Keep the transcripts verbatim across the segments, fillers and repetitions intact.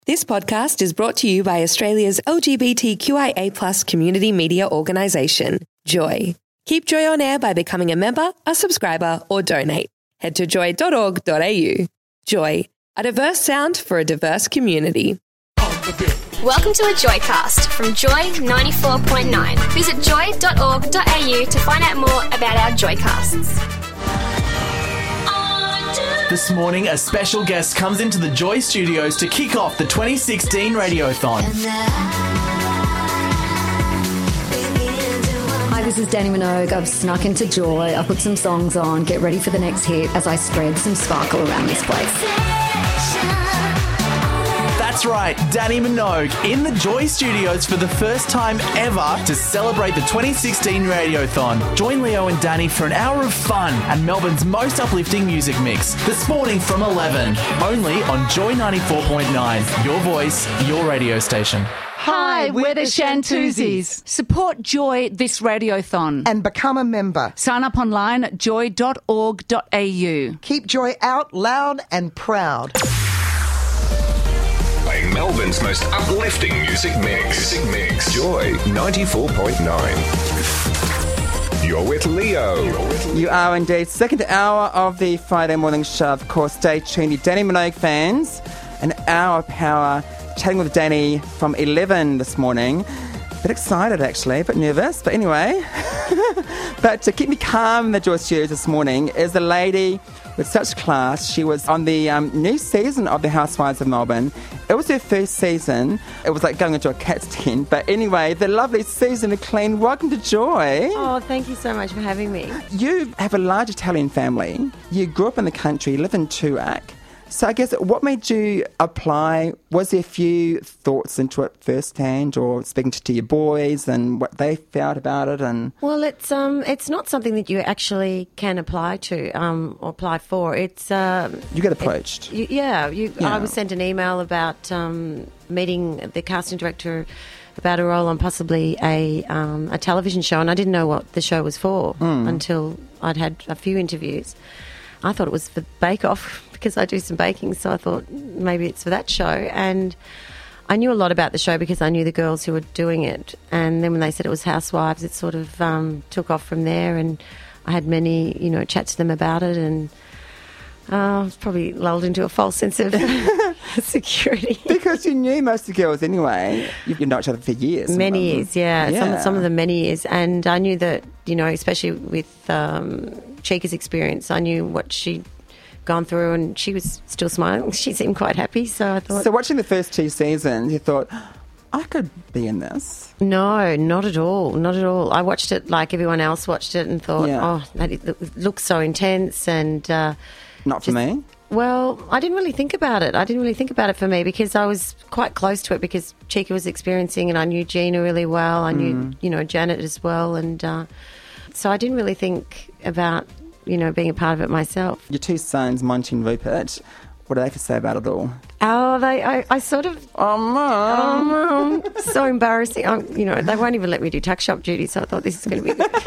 This podcast is brought to you by Australia's L G B T Q I A plus community media organisation, Joy. Keep Joy on air by becoming a member, a subscriber or donate. Head to joy dot org dot a u. Joy, a diverse sound for a diverse community. Welcome to a Joycast from Joy ninety-four point nine. Visit joy dot org dot a u to find out more about our Joycasts. This morning, a special guest comes into the Joy Studios to kick off the twenty sixteen Radiothon. Hi, this is Dannii Minogue. I've snuck into Joy. I've put some songs on. Get ready for the next hit as I spread some sparkle around this place. That's right, Dannii Minogue in the Joy Studios for the first time ever to celebrate the twenty sixteen Radiothon. Join Leo and Dannii for an hour of fun and Melbourne's most uplifting music mix this morning from eleven, only on Joy ninety-four point nine. Your voice, your radio station. Hi, we're the Shantuzis. Support Joy this Radiothon. And become a member. Sign up online at joy dot org dot a u. Keep Joy out loud and proud. Playing Melbourne's most uplifting music mix. Music mix. Joy ninety-four point nine. You're with Leo. You're with You are indeed. Second hour of the Friday morning show. Of course, stay tuned, you Dannii Minogue fans. An hour of power. Chatting with Dannii from eleven this morning. A bit excited, actually, a bit nervous, but anyway. But to keep me calm in the Joy Studios this morning is a lady with such class. She was on the um, new season of The Housewives of Melbourne. It was her first season. It was like going into a cat's den. But anyway, the lovely Susan McLean, welcome to Joy. Oh, thank you so much for having me. You have a large Italian family. You grew up in the country, live in Toorak. So I guess what made you apply? Was there a few thoughts into it firsthand, or speaking to your boys and what they felt about it? And well, it's um, it's not something that you actually can apply to um, or apply for. It's um, you get approached. It, you, yeah, you, yeah. I was sent an email about um, meeting the casting director about a role on possibly a um, a television show, and I didn't know what the show was for mm. until I'd had a few interviews. I thought it was for Bake Off because I do some baking, so I thought maybe it's for that show. And I knew a lot about the show because I knew the girls who were doing it. And then when they said it was Housewives, it sort of um, took off from there. And I had many, you know, chats to them about it, and uh, I was probably lulled into a false sense of security. Because you knew most of the girls anyway. You've known each other for years. Many years, yeah. yeah. Some, some of them many years. And I knew that, you know, especially with um, Chica's experience, I knew what she'd gone through, and she was still smiling. She seemed quite happy, so I thought... So watching the first two seasons, you thought, I could be in this? No, not at all, not at all. I watched it like everyone else watched it and thought, yeah. oh, that it looks so intense and... Uh, Not for just, me? Well, I didn't really think about it. I didn't really think about it for me because I was quite close to it because Chica was experiencing, and I knew Gina really well. I knew, mm. you know, Janet as well. And uh, so I didn't really think about, you know, being a part of it myself. Your two sons, Monty and Rupert, what do they have to say about it all? Oh, they, I, I sort of... Oh, Mum. Oh, Mum. So embarrassing. I, you know, they won't even let me do tuck shop duty, so I thought this is going to be good.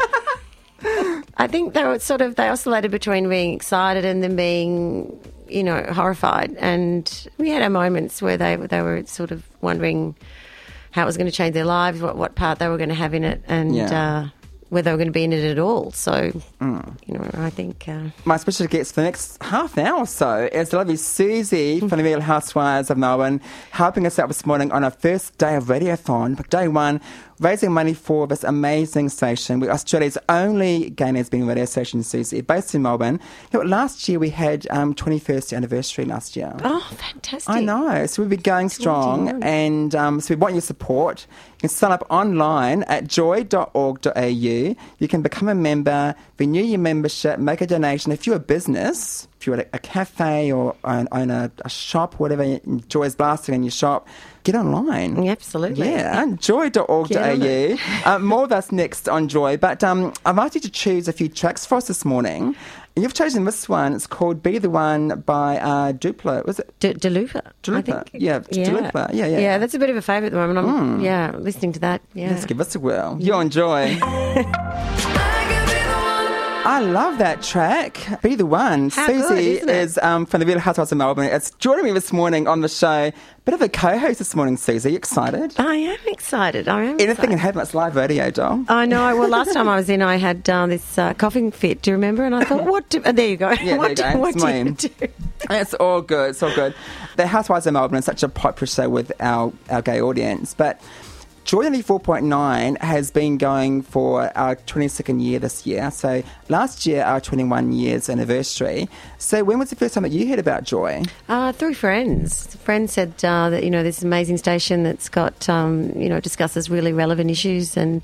I think they were sort of, they oscillated between being excited and then being, you know, horrified. And we had our moments where they, they were sort of wondering how it was going to change their lives, what, what part they were going to have in it, and yeah. uh, whether they were going to be in it at all. So, mm. you know, I think... Uh, My special guest for the next half an hour or so is the lovely Susie from the Real Housewives of Melbourne, helping us out this morning on our first day of Radiothon, day one, raising money for this amazing station. We're Australia's only gay and lesbian radio station, Susie, based in Melbourne. You know, last year we had um, twenty-first anniversary last year. Oh, fantastic. I know. So we've been going strong, and um, so we want your support. You can sign up online at joy dot org dot a u. You can become a member, renew your membership, make a donation. If you're a business, if you're at a cafe or own, own a, a shop, whatever, Joy's blasting in your shop, get online. Yeah, absolutely. Yeah, joy dot org dot a u. uh, more of us next on Joy. But um, I've asked you to choose a few tracks for us this morning. You've chosen this one. It's called Be The One by uh, Duplo. Was it? D- Deluva. Deluva. Yeah, yeah. Deluva. Yeah, yeah. Yeah, that's a bit of a favourite at the moment. I'm, mm. yeah, listening to that. Yeah. Let's give us a whirl. You're on Joy. I love that track. Be the One. How Susie good, isn't it? is um, from the Real Housewives of Melbourne. It's joining me this morning on the show. Bit of a co-host this morning, Susie. You excited? I am excited. I am Anything excited. can happen. It's live radio, doll. I know. Well, last time I was in, I had uh, this uh, coughing fit. Do you remember? And I thought, what do... Oh, there you go. Yeah, what there you do, go. what It's do you mine. do? It's all good. It's all good. The Housewives of Melbourne is such a popular show with our, our gay audience, but Joy ninety-four point nine has been going for our twenty-second year this year. So last year, our twenty-one years anniversary. So when was the first time that you heard about Joy? Uh, through friends. Friends said uh, that, you know, this amazing station that's got, um, you know, discusses really relevant issues and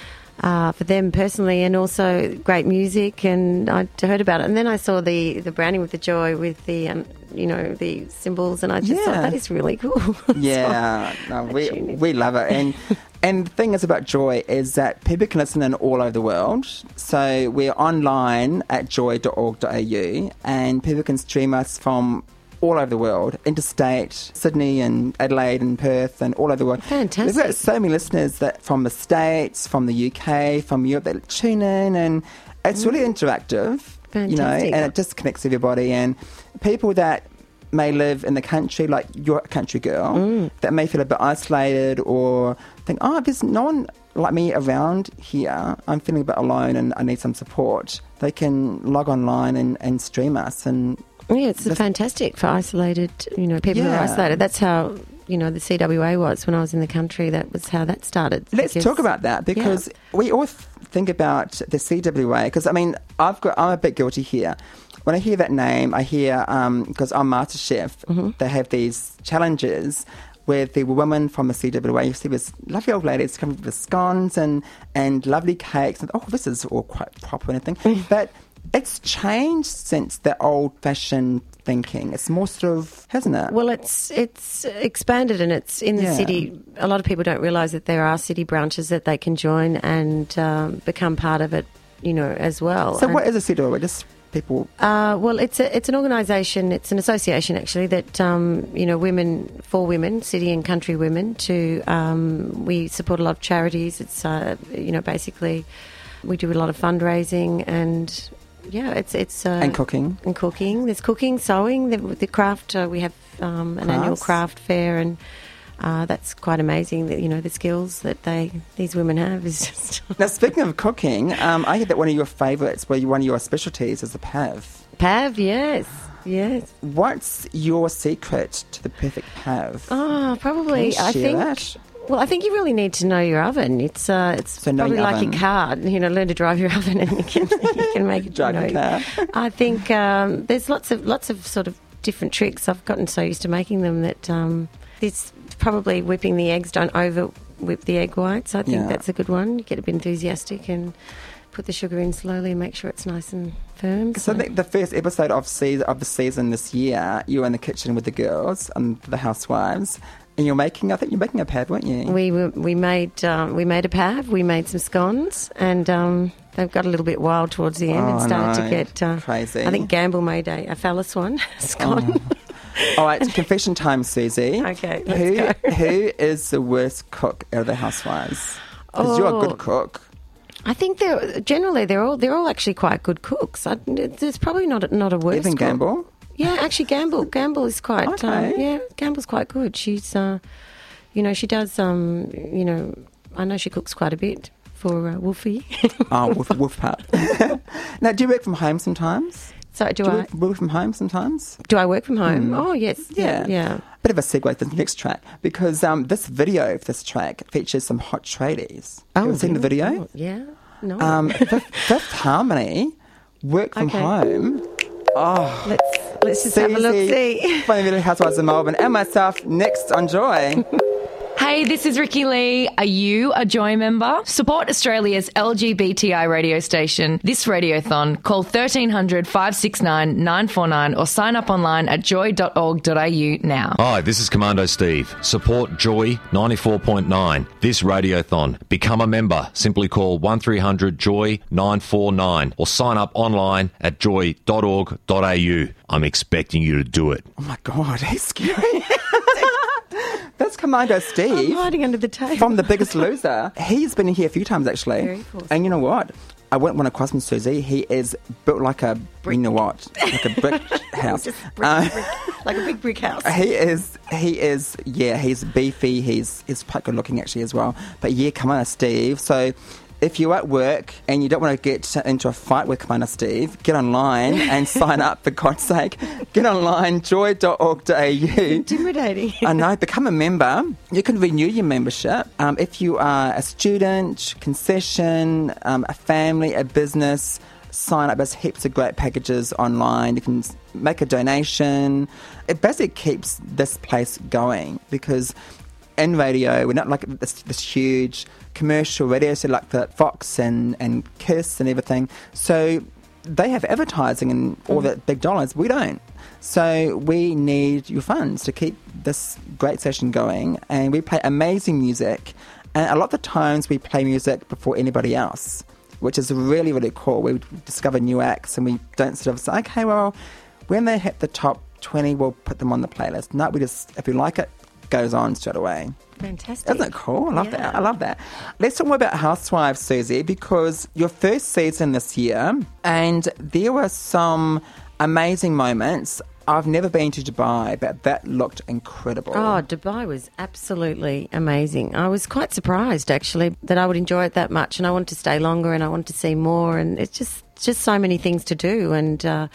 uh, for them personally, and also great music, and I heard about it. And then I saw the, the branding with the Joy with the, um, you know, the symbols, and I just Yeah. thought, that is really cool. Yeah, no, we tune in. we love it. And and the thing is about Joy is that people can listen in all over the world. So we're online at joy dot org dot a u, and people can stream us from all over the world, interstate, Sydney and Adelaide and Perth and all over the world. Fantastic. We've got so many listeners that from the States, from the U K, from Europe that tune in, and it's really interactive. You know, Fantastic. and it just connects everybody. And people that may live in the country, like you're a country girl, Mm. that may feel a bit isolated or think, oh, there's no one like me around here. I'm feeling a bit alone and I need some support. They can log online and, and stream us. And Yeah, it's That's- fantastic for isolated, you know, people who are Yeah. isolated. That's how, you know, the C W A was when I was in the country. That was how that started. let's Because- talk about that, because we all th- think about the C W A. Because I mean, I've got I'm a bit guilty here. When I hear that name, I hear because I'm MasterChef. Mm-hmm. They have these challenges where the women from the C W A, you see this lovely old ladies come with the scones and and lovely cakes. And, oh, this is all quite proper and everything. But it's changed since the old-fashioned thinking. It's more sort of, hasn't it? Well, it's it's expanded, and it's in the Yeah. city. A lot of people don't realise that there are city branches that they can join and um, become part of it, you know, as well. So And- what is a C W A? Just people... Uh, well, it's a, it's an organisation, it's an association actually that um, you know, women for women, city and country women. To um, we support a lot of charities. It's uh, you know, basically we do a lot of fundraising, and yeah, it's it's uh, And cooking. and cooking. There's cooking, sewing, the, the craft. Uh, we have um, an annual Crafts. craft fair, and uh, that's quite amazing. That, you know, the skills that they these women have is just Now, speaking of cooking, um, I heard that one of your favourites, well, one of your specialties is the pav. Pav. Yes, yes. What's your secret to the perfect pav? Oh, probably. Can you I share think. that? Well, I think you really need to know your oven. It's uh, it's So know probably your like oven. your car. You know, learn to drive your oven, and you can you can make it. Drive you your know. car. I think um, there's lots of lots of sort of different tricks. I've gotten so used to making them that um, this probably whipping the eggs. Don't over whip the egg whites. I think Yeah. that's a good one. You get a bit enthusiastic and put the sugar in slowly and make sure it's nice and firm. So I think the first episode of season, of the season this year, you were in the kitchen with the girls and the housewives, and you're making, I think you're making a pav, weren't you? We were, we made um, we made a pav, we made some scones, and um, they got a little bit wild towards the end Oh, and started no. to get uh, Crazy. I think Gamble made a, a phallus one scone. All right, confession time, Susie. Okay, let's who, go. who is the worst cook out of the housewives? Because you're a Oh. good cook. I think they're generally they're all they're all actually quite good cooks. I, there's probably not a, not a worse Even cook. Gamble? Yeah, actually, Gamble Gamble is quite Okay. um, yeah. Gamble's quite good. She's uh, you know, she does um, you know, I know she cooks quite a bit for uh, Wolfie. Oh, woof, woof pup. Now, do you work from home sometimes? So do, Do you I work, work from home sometimes? do I work from home? Oh yes, yeah, yeah. Bit of a segue to the next track, because um, this video of this track features some hot tradies. Have you ever seen the really? video? Oh, yeah, no. Um, Fifth, Fifth Harmony, work from Okay. home. let's let's just have a look. See. Funny Little Housewives of Melbourne, and myself next on Joy. Hey, this is Ricky Lee. Are you a Joy member? Support Australia's L G B T I radio station. This radiothon, call thirteen hundred, five six nine, nine four nine or sign up online at joy dot org dot a u now. Hi, this is Commando Steve. Support Joy ninety-four point nine. This radiothon. Become a member. Simply call one three hundred joy nine four nine or sign up online at joy dot org dot a u. I'm expecting you to do it. Oh my God, he's scary. That's Commando Steve. I'm hiding under the table. From The Biggest Loser. He's been here a few times, actually. Very forceful. And you know what? I wouldn't want to cross him, Susie. He is built like a, you know what, like a brick house. Just brick, Uh, brick, like a big brick house. He is, he is, yeah, he's beefy. He's, he's quite good looking actually as well. But yeah, Commander Steve. So if you're at work and you don't want to get into a fight with Commander Steve, get online and sign up, for God's sake. Get online, joy dot org dot a u. Intimidating. I know, become a member. You can renew your membership. Um, if you are a student, concession, um, a family, a business, sign up. There's heaps of great packages online. You can s- make a donation. It basically keeps this place going because in radio, we're not like this, this huge commercial radio, so like the Fox and, and Kiss and everything. So they have advertising and all that big dollars. We don't. So we need your funds to keep this great session going. And we play amazing music. And a lot of the times we play music before anybody else, which is really, really cool. We discover new acts and we don't sort of say, okay, well, when they hit the top twenty, we'll put them on the playlist. No, we just, if we like it, goes on straight away. Fantastic. Isn't it cool? I love Yeah. that. I love that. Let's talk more about Housewives, Susie, because your first season this year, and there were some amazing moments. I've never been to Dubai, but that looked incredible. Oh, Dubai was absolutely amazing. I was quite surprised, actually, that I would enjoy it that much, and I wanted to stay longer, and I wanted to see more, and it's just just so many things to do, and uh,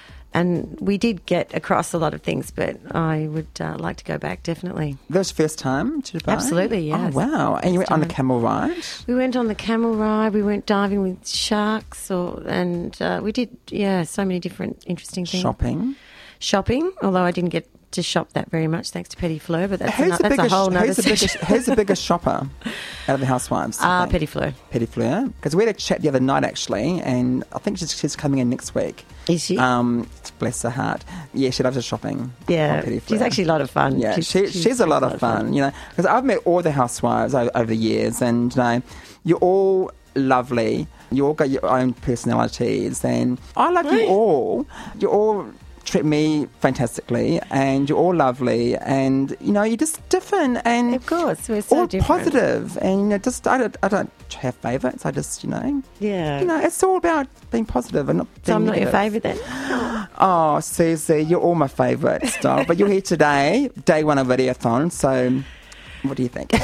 and we did get across a lot of things, but I would uh, like to go back, definitely. That was your first time to Dubai? Absolutely, yes. Oh, wow. And you went on a time. camel ride? We went on the camel ride, we went diving with sharks, or and uh, we did, yeah, so many different interesting things. Shopping? Shopping, although I didn't get to shop that very much thanks to Petit Fleur, but that's, Who's, ano- the that's biggest, a whole nother who's, the biggest, section. who's the biggest shopper out of the Housewives? Ah, I think? Petit Fleur. Petit Fleur. Because we had a chat the other night, actually, and I think she's, she's coming in next week. Is she? Um, bless her heart. Yeah, she loves her shopping. Yeah, on Petit Fleur. she's actually a lot of fun. Yeah, She's- she, she's she's a lot of fun, you know, because I've met all the housewives over, over the years, and you know, you're all lovely. You all got your own personalities, and I love you all. You all treat me fantastically, and you're all lovely, and you know, you're just different, and of course, we're so all different. positive, and you know, just I don't, I don't have favourites. I just, you know, Yeah. you know, it's all about being positive and not. So being I'm not your negative. favourite then? Oh, Susie, you're all my favourites, doll. But you're here today, day one of Radiothon, so what do you think?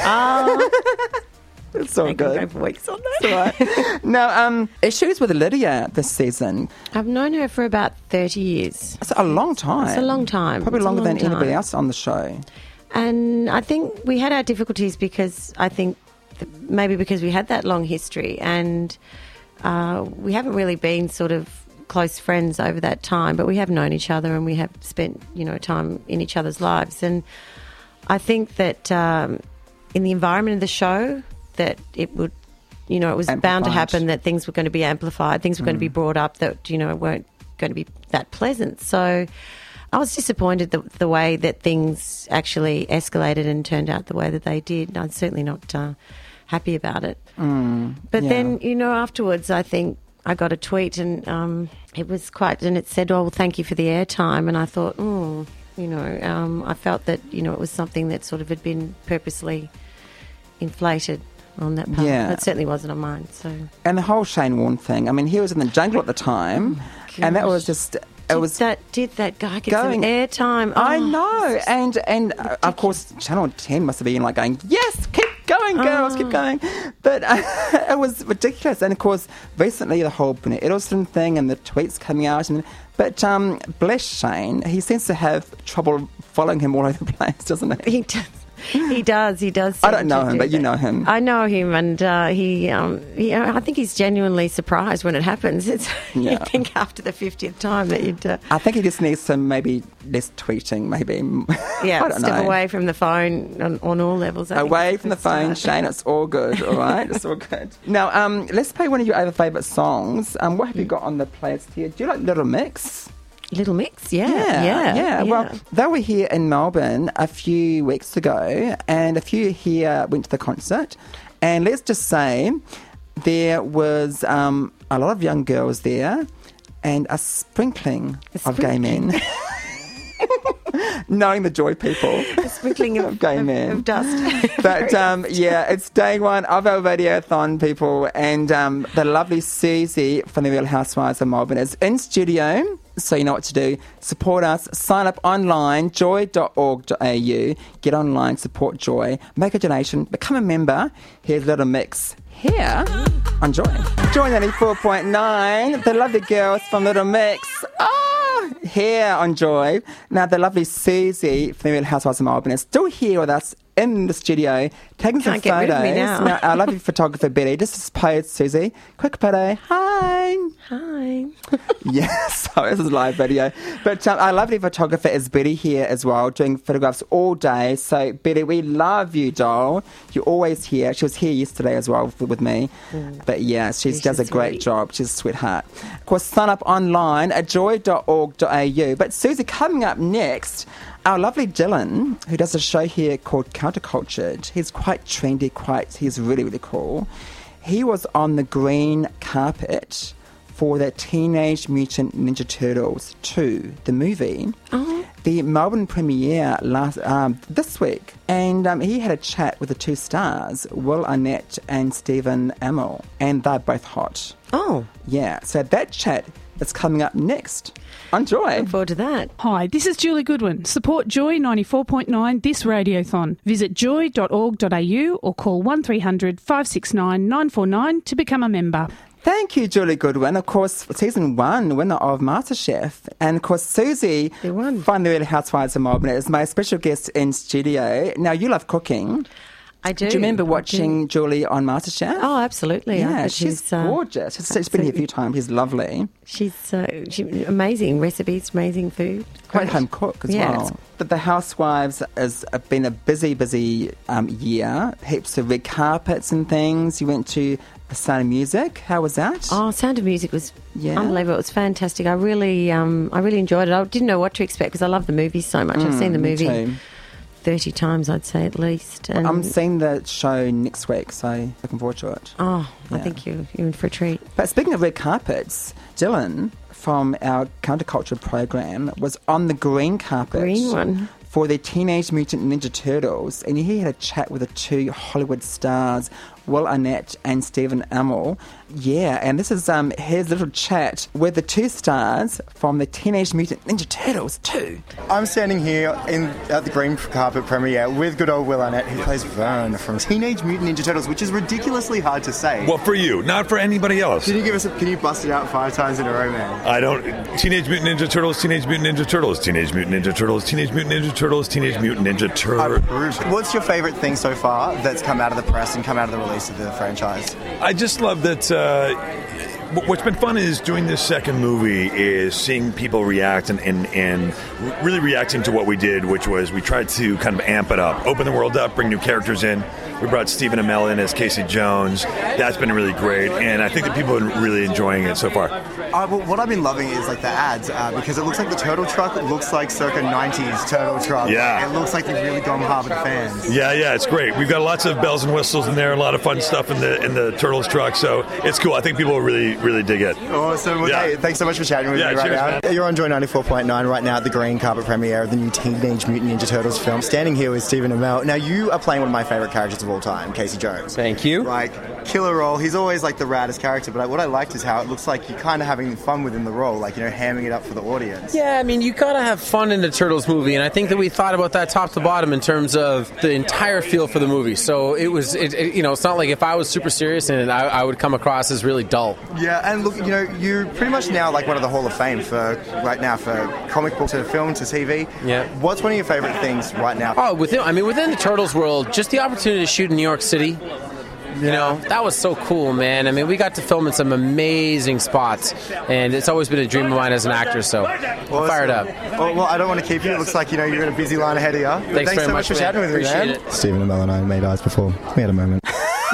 Oh, It's all I can good. go for weeks on It's that. all right. Now, um, issues with Lydia this season. I've known her for about thirty years. It's a long time. It's a long time. Probably It's a longer long than anybody time. else on the show. And I think we had our difficulties because I think th- maybe because we had that long history, and uh, we haven't really been sort of close friends over that time, but we have known each other and we have spent, you know, time in each other's lives. And I think that um, in the environment of the show, that it would, you know, it was bound to Amplified. happen that things were going to be amplified, things were going to be brought up that, you know, weren't going to be that pleasant. So I was disappointed the, the way that things actually escalated and turned out the way that they did. I'm certainly not uh, happy about it. Mm, But yeah. then, you know, afterwards, I think I got a tweet and um, it was quite, and it said, oh, well, thank you for the airtime. And I thought, oh, you know, um, I felt that, you know, it was something that sort of had been purposely inflated on that part. Yeah. It certainly wasn't on mine. So And the whole Shane Warne thing. I mean, he was in the jungle at the time, and that gosh. was just. It did was that did that guy get going- some airtime? I Oh, know, and and uh, of course, Channel ten must have been like going, "Yes, keep going, girls, keep going." But uh, it was ridiculous, and of course, recently the whole Bernard Edelson thing and the tweets coming out, and but um, bless Shane, he seems to have trouble following him all over the place, doesn't he? He does. He does. He does. I seem don't know to him, do but you that. know him. I know him, and uh, he, um, he. I think he's genuinely surprised when it happens. It's Yeah. you'd think after the fiftieth time that you'd. Uh, I think he just needs some maybe less tweeting, maybe. yeah, I don't step know. away from the phone on, on all levels. I think Away it's from a the good phone, start. Shane. It's all good, all right? It's all good. Now, um, let's play one of your other favourite songs. Um, what have you got on the playlist here? Do you like Little Mix? Little Mix, yeah, Yeah, yeah, yeah. Well, they were here in Melbourne a few weeks ago, and a few here went to the concert. And let's just say there was um, a lot of young girls there and a sprinkling, of gay men. Knowing the Joy people. Sprinkling of, gay of, men. of dust. But um, yeah, it's day one of our Radiothon, people, and um, the lovely Susie from the Real Housewives of Melbourne is in studio. So you know what to do. Support us. Sign up online, joy dot org dot a u. Get online, support Joy. Make a donation. Become a member. Here's a little mix here on Joy. Joy ninety-four point nine. The lovely girls from Little Mix. Oh, here on Joy. Now, the lovely Susie from the Real Housewives of Melbourne is still here with us in the studio, taking Can't some get photos. rid of me now. Now, our lovely photographer, Betty, just pose, Susie. Quick photo. Hi. Hi. Yes, so this is live video. But um, our lovely photographer is Betty here as well, doing photographs all day. So, Betty, we love you, doll. You're always here. She was here yesterday as well with, with me. Mm. But yeah, she does a great sweet. job. She's a sweetheart. Of course, sign up online at joy dot org dot a u. But, Susie, coming up next, our lovely Dylan, who does a show here called Countercultured. He's quite trendy, quite, he's really, really cool. He was on the green carpet for the Teenage Mutant Ninja Turtles two, the movie. Oh. The Melbourne premiere last um, this week. And um, he had a chat with the two stars, Will Arnett and Stephen Amell. And they're both hot. Oh. Yeah, so that chat is coming up next. On Joy. Looking forward to that. Hi, this is Julie Goodwin. Support Joy ninety-four point nine this Radiothon. Visit joy dot org dot a u or call one three hundred five six nine nine four nine to become a member. Thank you, Julie Goodwin. Of course, season one winner of MasterChef. And of course, Susie from the Real Housewives of Melbourne is my special guest in studio. Now, you love cooking. I do. Do you remember watching Julie on MasterChef? Oh, absolutely. Yeah, I she's, she's uh, gorgeous. She's, she's been here a few times. She's lovely. She's uh, she, amazing recipes, amazing food. Great home cook as yeah, well. But the Housewives has been a busy, busy um, year. Heaps of red carpets and things. You went to The Sound of Music. How was that? Oh, Sound of Music was yeah. unbelievable. It was fantastic. I really, um, I really enjoyed it. I didn't know what to expect because I love the movie so much. Mm, I've seen the me movie too. thirty times, I'd say at least. And I'm seeing the show next week, so looking forward to it. Oh, yeah. I think you're, you're in for a treat. But speaking of red carpets, Dylan from our Counterculture program was on the green carpet. Green one. For the Teenage Mutant Ninja Turtles, and he had a chat with the two Hollywood stars, Will Arnett and Stephen Amell. Yeah, and this is um, his little chat with the two stars from the Teenage Mutant Ninja Turtles two. I'm standing here in at the green carpet premiere with good old Will Arnett, who plays Vern from Teenage Mutant Ninja Turtles, which is ridiculously hard to say. Well, for you, not for anybody else. Can you give us? A, can you bust it out five times in a row, man? I don't. Teenage Mutant Ninja Turtles, Teenage Mutant Ninja Turtles, Teenage Mutant Ninja Turtles, Teenage Mutant Ninja Turtles, Teenage Mutant Ninja Turtles. What's your favourite thing so far that's come out of the press and come out of the release of the franchise? I just love that. Uh, what's been fun is doing this second movie is seeing people react and, and, and really reacting to what we did, which was we tried to kind of amp it up, open the world up, bring new characters in. We brought Stephen Amell in as Casey Jones. That's been really great, and I think that people are really enjoying it so far. Uh, well, what I've been loving is like the ads uh, because it looks like the turtle truck looks like circa nineties turtle truck. Yeah. It looks like they've really gone hard with the fans. Yeah, yeah, it's great. We've got lots of bells and whistles in there, a lot of fun stuff in the in the Turtles truck, so it's cool. I think people will really, really dig it. Awesome. Well, Yeah. hey, thanks so much for chatting with Yeah, me right cheers, now. man. You're on Joy ninety-four point nine right now at the green carpet premiere of the new Teenage Mutant Ninja Turtles film. Standing here with Stephen Amell. Now, you are playing one of my favourite characters of all time, Casey Jones. Thank you. Like, killer role. He's always like the raddest character, but I, what I liked is how it looks like you're kind of having fun within the role, like, you know, hamming it up for the audience. Yeah, I mean, you gotta have fun in the Turtles movie, and I think that we thought about that top to bottom in terms of the entire feel for the movie. So it was, it, it, you know, it's not like if I was super serious in it, I, I would come across as really dull. Yeah, and look, you know, you're pretty much now like one of the Hall of Fame for right now for comic book to film to T V. Yeah. What's one of your favourite things right now? Oh, within, I mean, within the Turtles world, just the opportunity to shoot in New York City. You know, that was so cool, man. I mean, we got to film in some amazing spots, and it's always been a dream of mine as an actor, so I'm fired up. Well, well, I don't want to keep you. It looks like, you know, you're in a busy line ahead of you. But Thanks, thanks very so much much for chatting with me, Appreciate man. it. Stephen Amell and I made eyes before. We had a moment.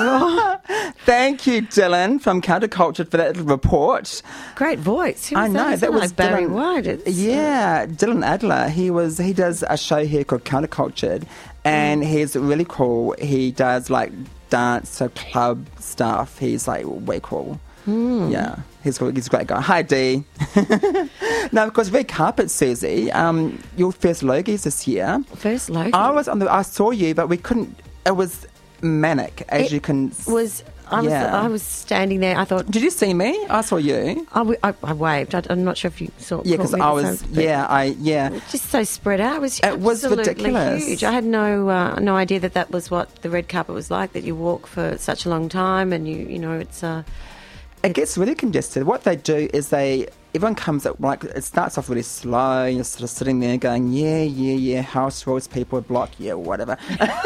Thank you, Dylan from Counterculture, for that little report. Great voice. Who was I know that, that was like Barry Dylan, White. It's, yeah, Dylan Adler. He was. He does a show here called Countercultured, and mm. he's really cool. He does like dance, so club stuff. He's like way cool. Mm. Yeah, he's, he's a great guy. Hi, Dee. Now, of course, red carpet, Susie. Um, your first Logies this year. First Logies? I was on the. I saw you, but we couldn't. It was manic, as it you can. Was I was yeah. I was standing there. I thought, did you see me? I saw you. I, w- I, I waved. I, I'm not sure if you saw. Yeah, because I was. Time, yeah, I yeah. Just so spread out. It was. It was ridiculous. Huge. I had no uh, no idea that that was what the red carpet was like. That you walk for such a long time, and you you know it's. Uh, it gets really congested. What they do is they. Everyone comes up, like, it starts off really slow, you're sort of sitting there going, yeah, yeah, yeah, house rules, people block, yeah, whatever.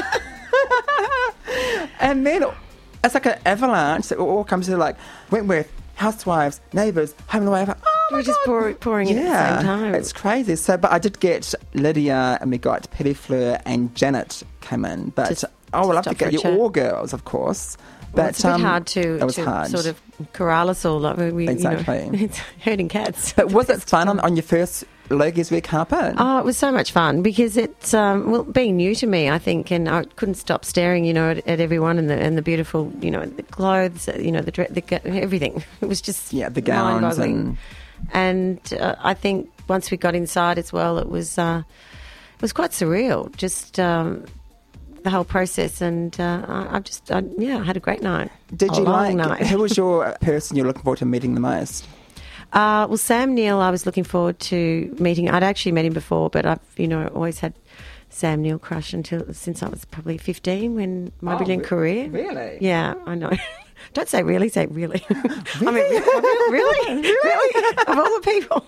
And then it's like an avalanche that all comes to, like, Wentworth, housewives, neighbours, home and away. Oh, we're just pour, pouring yeah, in at the same time. It's crazy. So, but I did get Lydia, and we got Petty Fleur, and Janet came in. But Just, I would love to get you chat. all girls, of course. But Well, it's a bit um, hard to, it was to hard. sort of corral us all. Like we, Exactly. You know, it's herding cats. But was it fun on, on your first Logies red carpet? Oh, it was so much fun because it's um, well being new to me, I think, and I couldn't stop staring, you know, at, at everyone and the and the beautiful, you know, the clothes, you know, the, dre- the everything. It was just yeah, the gowns mind-boggling. And, and uh, I think once we got inside as well, it was uh, it was quite surreal. Just. Um, the whole process, and uh, I, I just, I, yeah, I had a great night. Did a you long like, night. who was your person you're looking forward to meeting the most? Uh, well, Sam Neill, I was looking forward to meeting. I'd actually met him before, but I've, you know, always had Sam Neill crush until since I was probably fifteen, when my Oh, brilliant re- career. really? Yeah, I know. Don't say really, say really. I mean, really? Really? Really? Of all the people.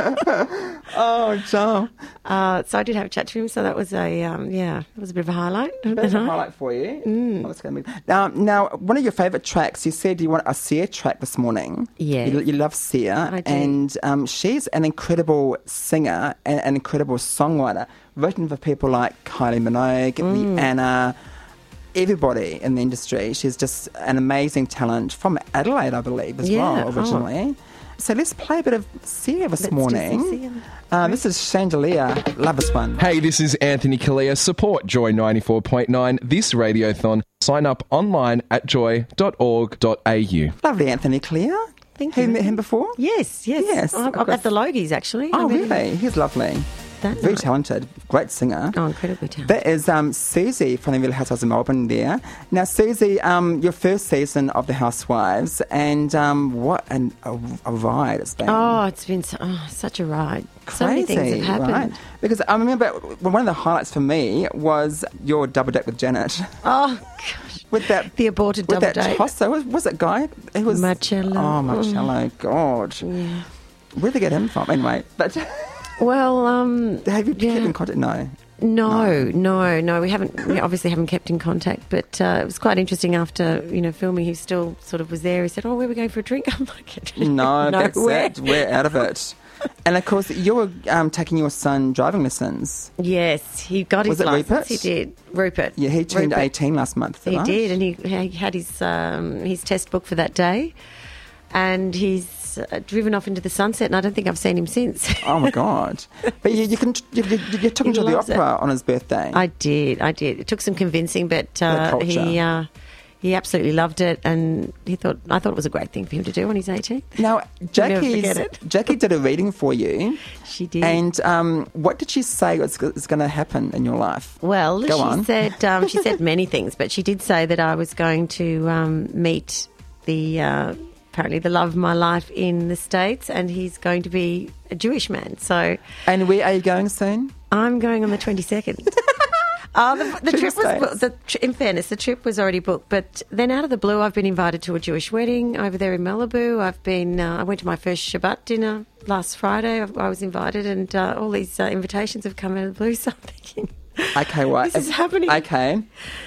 Oh, Joe. Uh, so I did have a chat to him. So that was a um, yeah, it was a bit of a highlight. of the That's a night. highlight for you. Mm. Oh, that's gonna be... Now, now, one of your favourite tracks, you said you want a Sia track this morning. Yeah. You, you love Sia. I do. And um, she's an incredible singer and an incredible songwriter, written for people like Kylie Minogue, Mm. Rihanna, everybody in the industry. She's just an amazing talent from Adelaide, I believe, as Yeah, well, oh. originally. So let's play a bit of Sia this Let's do morning. some Sia. Um, this is Chandelier. Love this one. Hey, this is Anthony Kalia. Support Joy ninety-four point nine, this radiothon. Sign up online at joy dot org dot a u. Lovely, Anthony Clear. Thank Have you. you met him before? Yes, yes. Yes, I'm, of I'm course. at the Logies, actually. Oh, I mean, really? He's lovely. That Very night. talented. Great singer. Oh, incredibly talented. That is um, Susie from the Real Housewives of Melbourne there. Now, Susie, um, your first season of The Housewives, and um, what an, a, a ride it's been. Oh, it's been so, oh, such a ride. So many Crazy, things have happened. right? Because I remember one of the highlights for me was your double date with Janet. Oh, gosh. With that, the aborted with double that date. tosser. Was, was it guy? It was Marcello. Oh, Marcello. Mm. God. Yeah. Where'd they get him from? Anyway, but Well, um, have you yeah. kept in contact? No. No, no, no. We haven't. We obviously haven't kept in contact, but uh, it was quite interesting after you know filming. He still sort of was there. He said, "Oh, where are we going for a drink?" I'm like, No, that's where? it. We're out of it. And of course, you're um, taking your son driving lessons. Yes, he got Was his it license. Rupert? He did. Rupert. Yeah, he turned Rupert. eighteen last month. He right? did, and he, he had his um, his test book for that day, and he's uh, driven off into the sunset. And I don't think I've seen him since. Oh my God! But you, you can you, you, you took him He to the loves it. opera on his birthday. I did, I did. It took some convincing, but uh, culture. he uh, he absolutely loved it, and he thought I thought it was a great thing for him to do when he's eighteen. Now, I'll never Jackie's, forget it. Jackie did a reading for you. She did. And um, what did she say was, is going to happen in your life? Well, Go she on. said um, she said many things, but she did say that I was going to um, meet the uh, apparently the love of my life in the States, and he's going to be a Jewish man. So, and where are you going soon? I'm going on the twenty-second. Oh, the, the To trip the was. The, tr- in fairness, the trip was already booked, but then out of the blue, I've been invited to a Jewish wedding over there in Malibu. I've been. Uh, I went to my first Shabbat dinner last Friday. I, I was invited, and uh, all these uh, invitations have come out of the blue. So I'm thinking, Okay, well, This if, is happening. Okay.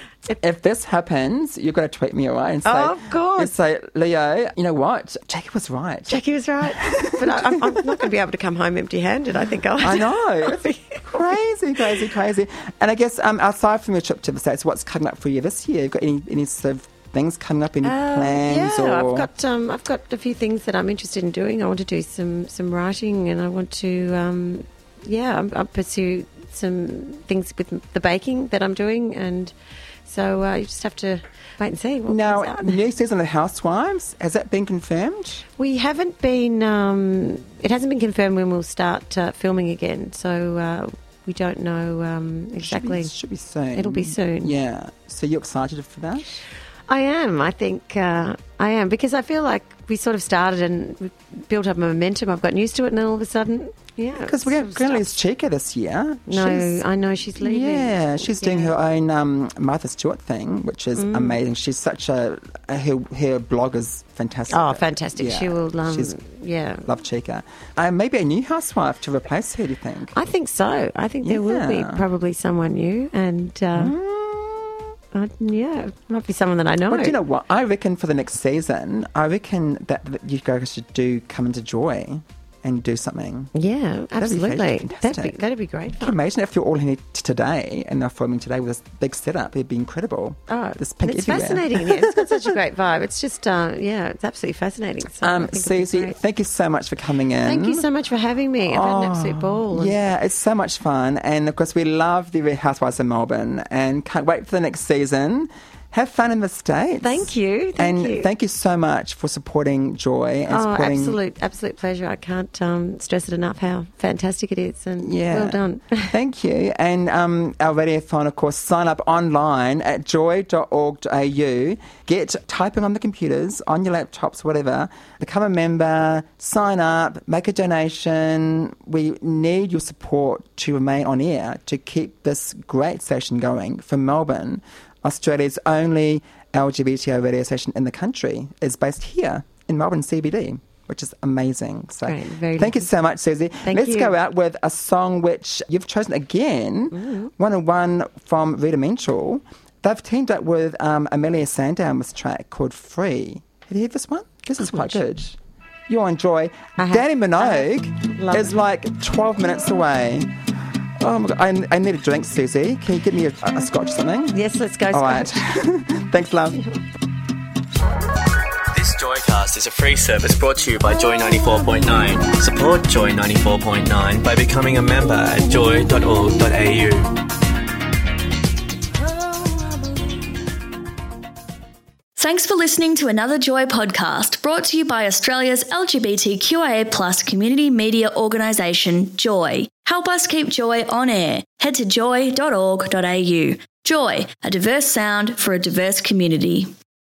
If this happens, you've got to tweet me away and say, Oh, of course. and say, Leo, you know what? Jackie was right. Jackie was right, but I, I'm, I'm not going to be able to come home empty-handed. I think I'll. I know. It's crazy, crazy, crazy. And I guess um, aside from your trip to the States, what's coming up for you this year? You've got any, any sort of things coming up, any Uh, plans? yeah, or... I've got um, I've got a few things that I'm interested in doing. I want to do some some writing, and I want to um, yeah, I, I pursue some things with the baking that I'm doing, and So uh, you just have to wait and see. What Now, comes out. new season of Housewives, has that been confirmed? We haven't been. Um, it hasn't been confirmed when we'll start uh, filming again. So uh, we don't know um, exactly. Should be, should be soon. It'll be soon. Yeah. So you're excited for that? I am. I think uh, I am because I feel like we sort of started and we built up momentum. I've gotten used to it, and then all of a sudden, yeah. Because we're going to lose Chica this year. No, She's- I know she's leaving. Yeah, she's doing her own um, Martha Stewart thing, which is Mm. amazing. She's such a, a her, her blog is fantastic. Oh, fantastic. Yeah, She will, um, she's yeah. love Chica. Uh, maybe a new housewife to replace her. Do you think? I think so. I think there will be Yeah. probably someone new, and uh, uh, yeah, it might be someone that I know. Well, do you know what? I reckon for the next season, I reckon that, that you guys should do Come Into Joy and do something. Yeah, That'd be absolutely. fantastic. That'd be, that'd be great. Can you imagine if you're all in it today and they're filming today with this big setup? It'd be incredible. Oh, This pink it's everywhere. fascinating. Yeah, it's got such a great vibe. It's just, uh, yeah, it's absolutely fascinating. So I Um, think it'll be Susie, great. thank you so much for coming in. Thank you so much for having me. I've had an absolute ball. and- Yeah, it's so much fun. And of course, we love the Real Housewives of Melbourne and can't wait for the next season. Have fun in the States. Thank you. Thank and you. thank you so much for supporting Joy and Oh, supporting. absolute, absolute pleasure. I can't um, stress it enough how fantastic it is, and Yeah. well done. Thank you. And um, our radiothon, of course, sign up online at joy dot org dot a u. Get typing on the computers, on your laptops, whatever. Become a member, sign up, make a donation. We need your support to remain on air, to keep this great station going for Melbourne. Australia's only L G B T I radio station in the country is based here in Melbourne C B D, which is amazing. So Great, very thank you so much, Susie. Thank Let's you. go out with a song which you've chosen again, one oh one from Rudimental. They've teamed up with um, Amelia Sandown with this track called Free. Have you heard this one? This is quite good. You'll enjoy. Danny Minogue Love is it. like twelve minutes away. Oh my God, I, I need a drink, Susie. Can you give me a, a scotch or something? Yes, let's go. All right. Thanks, love. This Joycast is a free service brought to you by Joy ninety-four point nine. Support Joy ninety-four point nine by becoming a member at joy dot org dot a u. Thanks for listening to another Joy podcast brought to you by Australia's L G B T Q I A plus community media organisation, Joy. Help us keep Joy on air. Head to joy dot org dot a u. Joy, a diverse sound for a diverse community.